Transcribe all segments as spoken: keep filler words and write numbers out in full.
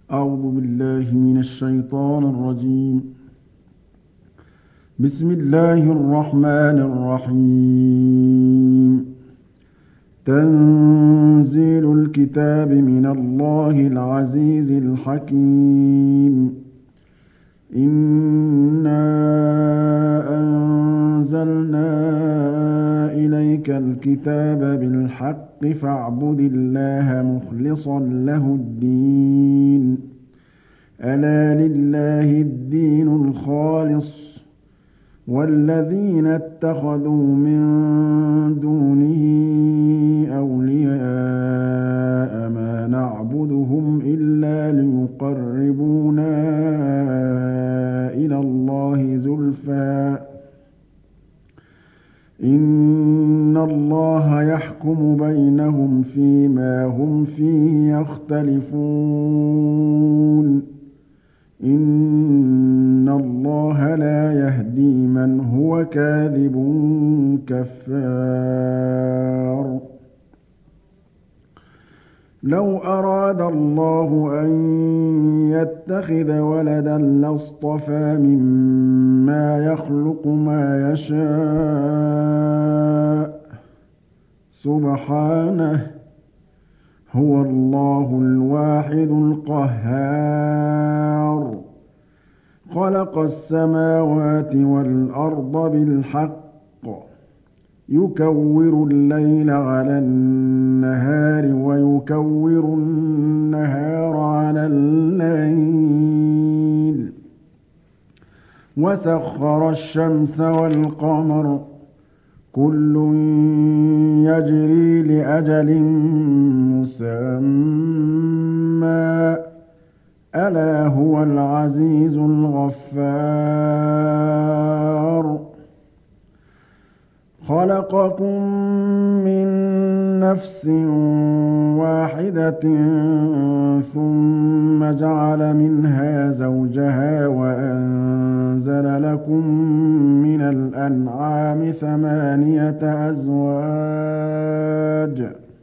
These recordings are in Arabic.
أعوذ بالله من الشيطان الرجيم. بسم الله الرحمن الرحيم. تنزيل الكتاب من الله العزيز الحكيم. إنا أنزلنا إليك الكتاب بالحق فاعبد الله مخلصا له الدين. ألا لله الدين الخالص والذين اتخذوا من دونه أولياء ما نعبدهم إلا ليقربونا إلى الله زلفى إن الله يحكم بينهم فيما هم فيه يختلفون. إن الله لا يهدي من هو كاذب كفار. لو أراد الله أن يتخذ ولدا لاصطفى مما يخلق ما يشاء سبحانه هو الله الواحد القهار. خلق السماوات والأرض بالحق يكور الليل على النهار ويكور النهار على الليل وسخر الشمس والقمر كل يجري لأجل مسمى ألا هو العزيز الغفار. خلقكم من نفس واحدة ثم جعل منها زوجها وأنزل لكم من الأنعام ثمانية أزواج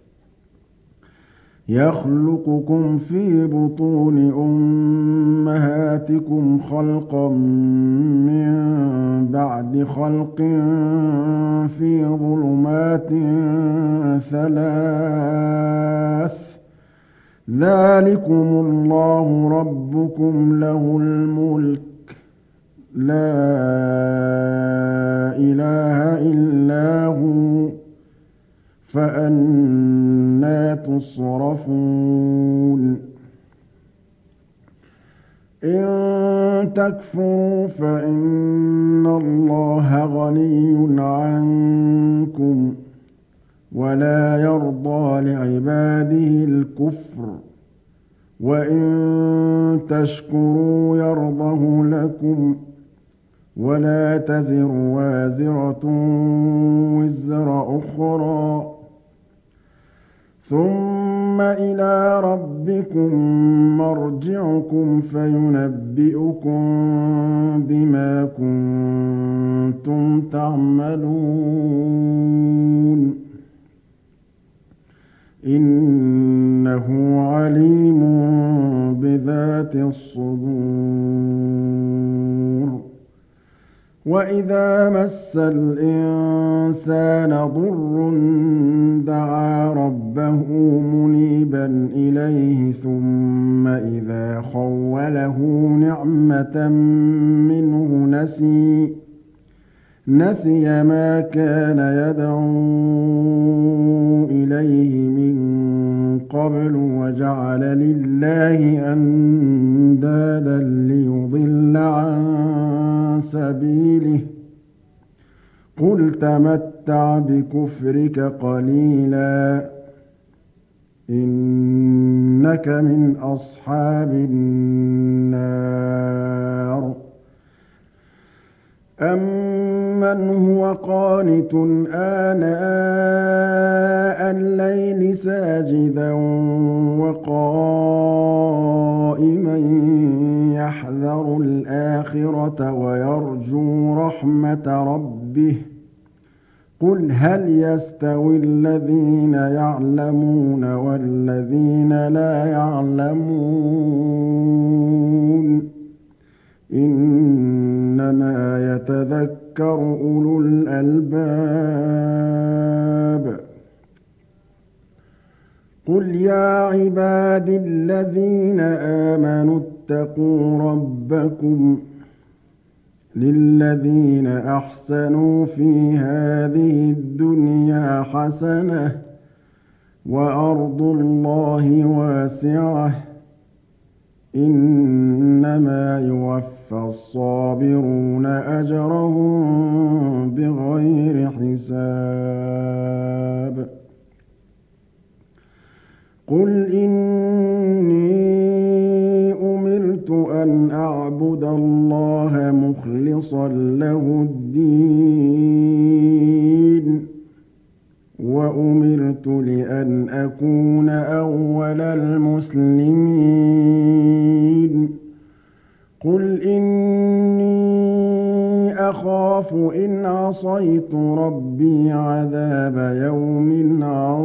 يخلقكم في بطون أمهاتكم خلقا من بعد خلق في ظلمات ثلاث ذلكم الله ربكم له الملك لا إله إلا هو فأنى تصرفون. إن تكفروا فإن الله غني عنكم ولا يرضى لعباده الكفر وإن تشكروا يرضه لكم ولا تزر وازرة وزر أخرى ثم إلى ربكم مرجعكم فينبئكم بما كنتم تعملون إنه عليم بذات الصدور. وإذا مس الإنسان ضر دعا ربه منيبا إليه ثم إذا خوله نعمة منه نسي نسي ما كان يدعو إليه من قبل وجعل لله أندادا ليضل عن سبيله قل تمتع بكفرك قليلا إنك من أصحاب النار. أمن هو قانت آناء الليل ساجدا وقائما يحذر الآخرة ويرجو رحمة ربه قُلْ هَلْ يَسْتَوِي الَّذِينَ يَعْلَمُونَ وَالَّذِينَ لَا يَعْلَمُونَ إِنَّمَا يَتَذَكَّرُ أُولُو الْأَلْبَابِ قُلْ يَا عِبَادِي الَّذِينَ آمَنُوا اتَّقُوا رَبَّكُمْ لِلَّذِينَ أَحْسَنُوا فِي هَٰذِهِ الدُّنْيَا حَسَنَةٌ وَأَرْضُ اللَّهِ وَاسِعَةٌ إِنَّمَا يُوَفَّى الصَّابِرُونَ أَجْرَهُم بِغَيْرِ حِسَابٍ قُلْ إِنِّي أُمِرْتُ أَنْ أَعْبُدَ اللَّهَ مُخْلِصًا لَّهُ الدِّينَ وَأُمِرْتُ لِأَنْ أَكُونَ أَوَّلَ الْمُسْلِمِينَ قُلْ إِنِّي أَخَافُ إِنْ عَصَيْتُ رَبِّي عَذَابَ يَوْمٍ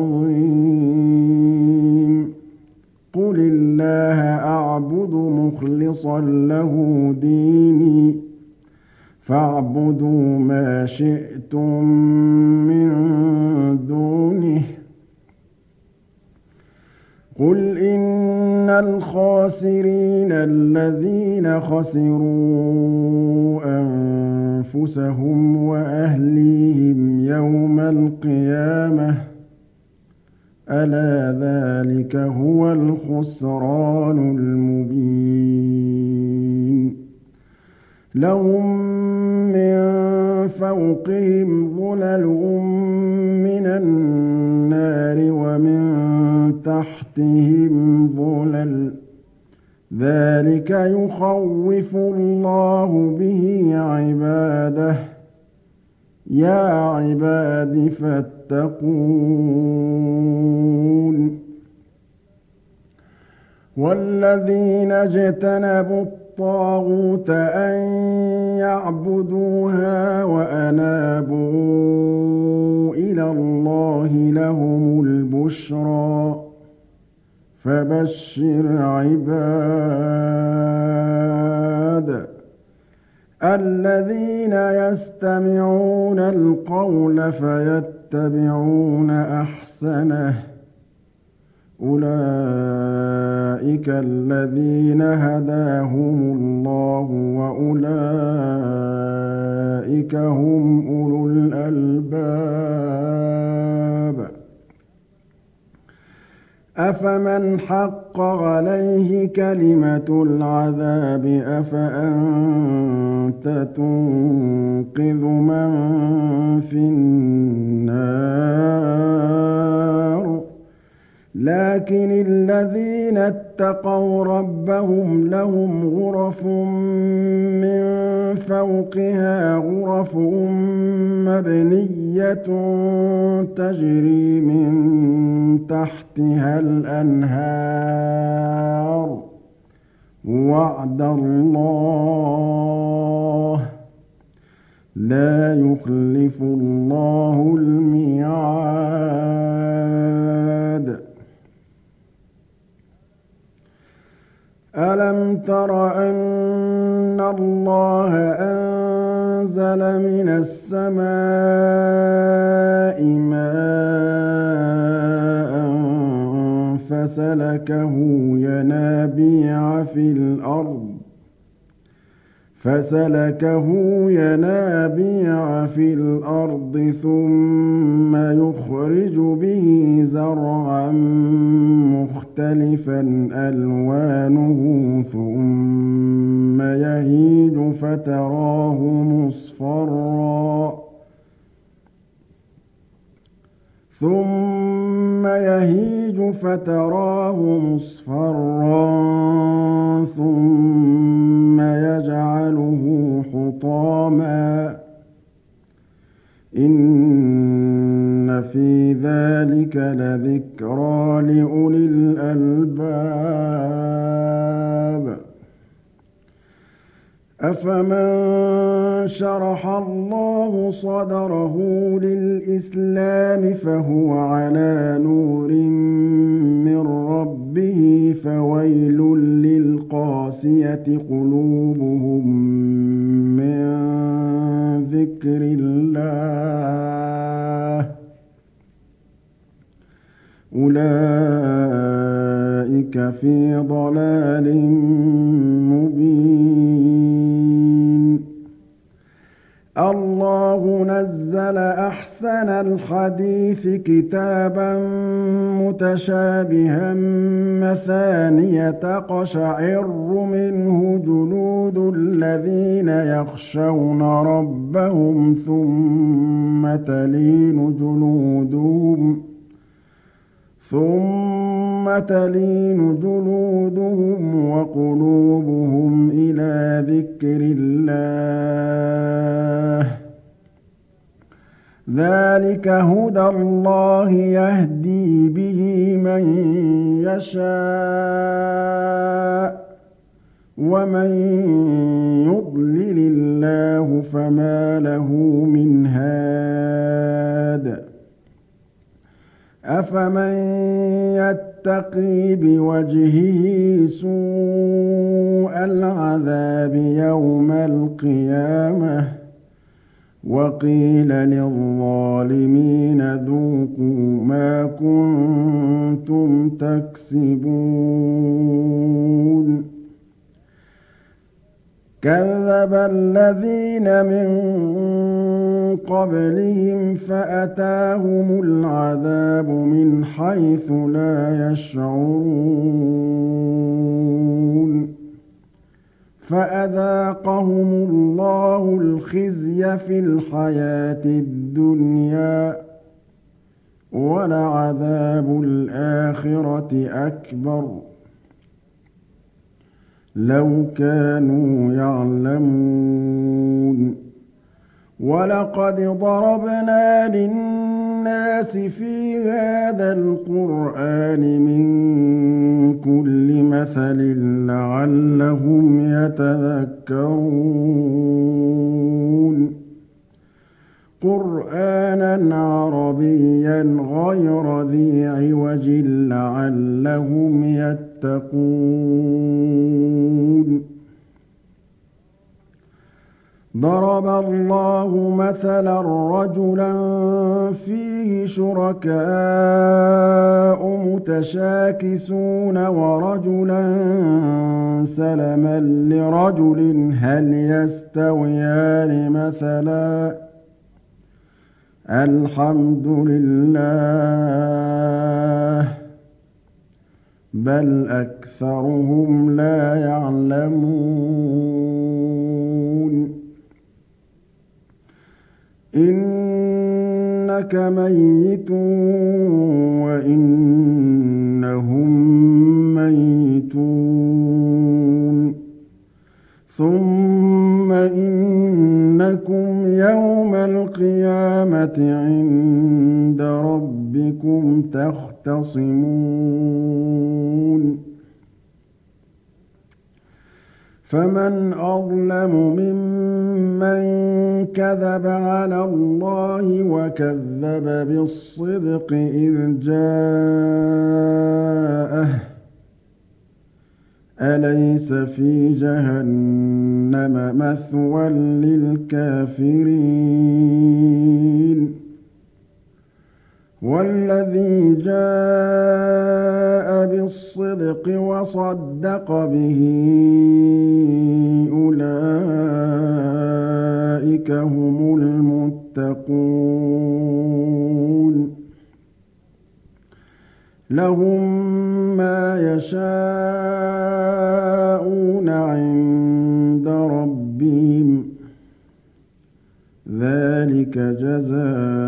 عَظِيمٍ قُلِ اللَّهَ أَعْبُدُ مُخْلِصًا لَّهُ دِينِي فَاعْبُدُوا مَا شِئْتُم مِّن دُونِهِ قُلْ إِنَّ الْخَاسِرِينَ الَّذِينَ خَسِرُوا أَنفُسَهُمْ وَأَهْلِيهِمْ يَوْمَ الْقِيَامَةِ أَلَا ذَلِكَ هُوَ الْخُسْرَانُ الْمُبِينُ لَهُم مِّن فَوْقِهِمْ ظُلَلٌ مِّنَ النَّارِ وَمِن تَحْتِهِمْ ظُلَلٌ ذَلِكَ يُخَوِّفُ اللَّهُ بِهِ عِبَادَهُ يَا عِبَادِ فَاتَّقُونِ وَالَّذِينَ اجْتَنَبُوا الطَّاغُوتَ أَن يَعْبُدُوهَا وَأَنَابُوا إِلَى اللَّهِ لَهُمُ الْبُشْرَىٰ فَبَشِّرْ عِبَادِ الَّذِينَ يَسْتَمِعُونَ الْقَوْلَ فَيَتَّبِعُونَ أَحْسَنَهُ أُولَٰئِكَ الَّذِينَ هَدَاهُمُ اللَّهُ وَأُولَٰئِكَ هُمْ أُولُو الْأَلْبَابِ أَفَمَنْ حَقَّ عَلَيْهِ كَلِمَةُ الْعَذَابِ أَفَأَنتَ تُنقِذُ مَن فِي النَّارِ لَٰكِنِ الَّذِينَ اتَّقَوْا رَبَّهُمْ لَهُمْ غُرَفٌ مِّن فَوْقِهَا غُرَفٌ مَّبْنِيَّةٌ تَجْرِي مِن تَحْتِهَا الْأَنْهَارُ وَعْدَ اللَّهِ ۖ لَا يُخْلِفُ اللَّهُ الْمِيعَادَ أَلَمْ تَرَ أَنَّ اللَّهَ أَنزَلَ مِنَ السَّمَاءِ مَاءً فَسَلَكَهُ يَنَابِيعَ فِي الْأَرْضِ فَسَلَكَهُ يَنَابِيعَ فِي الْأَرْضِ ثُمَّ يُخْرِجُ بِهِ زَرْعًا مُّخْتَلِفًا أَلْوَانُهُ ثُمَّ يَهِيجُ فَتَرَاهُ مُصْفَرًّا ثُمَّ يَهِيجُ فَتَرَاهُ مُصْفَرًّا ثُمَّ يَجْعَلُهُ حُطَامًا ۚ إِنَّ فِي ذَٰلِكَ لَذِكْرَىٰ لِأُولِي الْأَلْبَابِ أفمن شرح الله صدره للإسلام فهو على نور من ربه فويل للقاسية قلوبهم من ذكر الله أولئك في ضلال مبين الله نزل أحسن الحديث كتابا متشابها مثانية تقشعر منه جلود الذين يخشون ربهم ثم تلين جلودهم ثم تلين جلودهم وقلوبهم إلى ذكر الله ذلك هدى الله يهدي به من يشاء ومن يضلل الله فما له من هاد أفمن يتقي بوجهه سوء العذاب يوم القيامة وقيل للظالمين ذوقوا ما كنتم تكسبون كذب الذين من قبلهم فأتاهم العذاب من حيث لا يشعرون فأذاقهم الله الخزي في الحياة الدنيا ولعذاب الآخرة أكبر لو كانوا يعلمون ولقد ضربنا للناس في هذا القرآن من كل مثل لعلهم يتذكرون قرآنا عربيا غير ذي عوج لعلهم يتقون ضرب الله مثلا رجلا فيه شركاء متشاكسون ورجلا سلما لرجل هل يستويان مثلا الحمد لله بل أكثرهم لا يعلمون إنك ميت وإنهم ميتون ثم إنكم يوم القيامة عند ربكم تختصمون فمن أظلم ممن كذب على الله وكذب بالصدق إذ جاءه أليس في جهنم مثوى للكافرين والذي جاء بالصدق وصدق به أولئك هم المتقون لهم ما يشاءون عند ربهم ذلك جزاء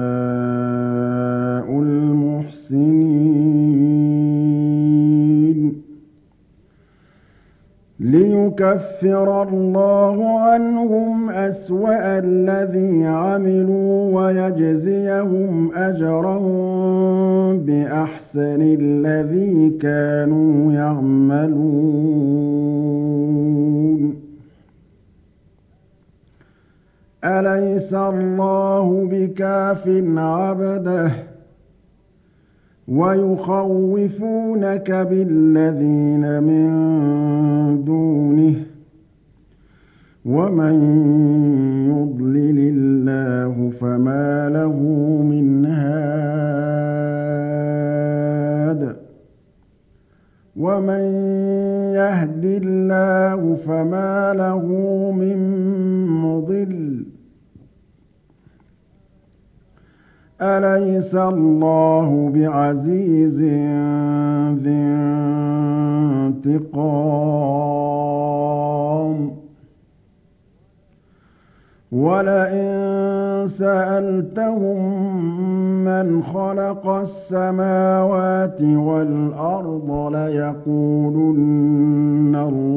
المحسنين ليكفر الله عنهم أسوأ الذي عملوا ويجزيهم أجرهم بأحسن الذي كانوا يعملون أليس الله بكاف عبده ويخوفونك بالذين من دونه ومن يضلل الله فما له من هاد ومن يهد الله فما له من مضل أليس الله بعزيز ذي انتقام ولئن سألتهم من خلق السماوات والأرض ليقولن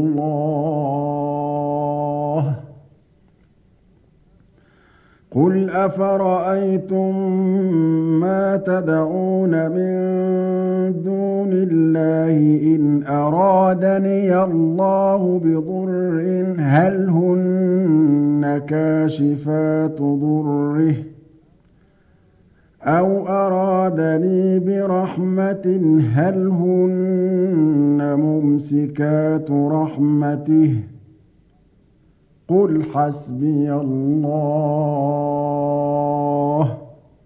الله قل أفرأيتم ما تدعون من دون الله إن أرادني الله بضر هل هن كاشفات ضره أو أرادني برحمة هل هن ممسكات رحمته قل حسبي الله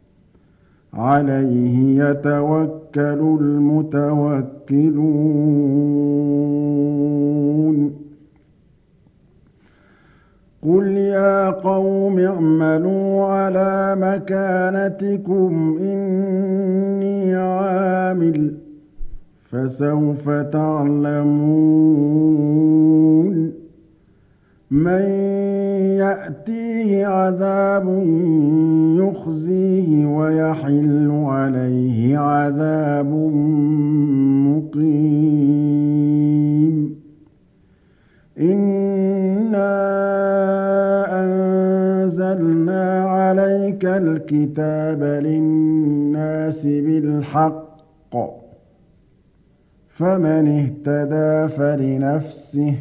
عليه يتوكل المتوكلون قل يا قوم اعملوا على مكانتكم إني عامل فسوف تعلمون من يأتيه عذاب يخزيه ويحل عليه عذاب مقيم إنا أنزلنا عليك الكتاب للناس بالحق فمن اهتدى فلنفسه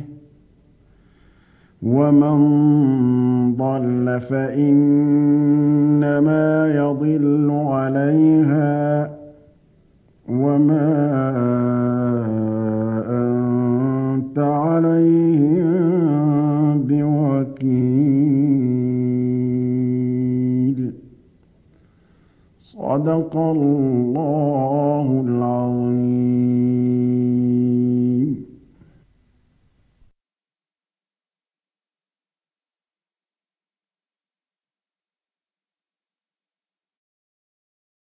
ومن ضل فإنما يضل عليها وما أنت عليهم بوكيل صدق الله العظيم.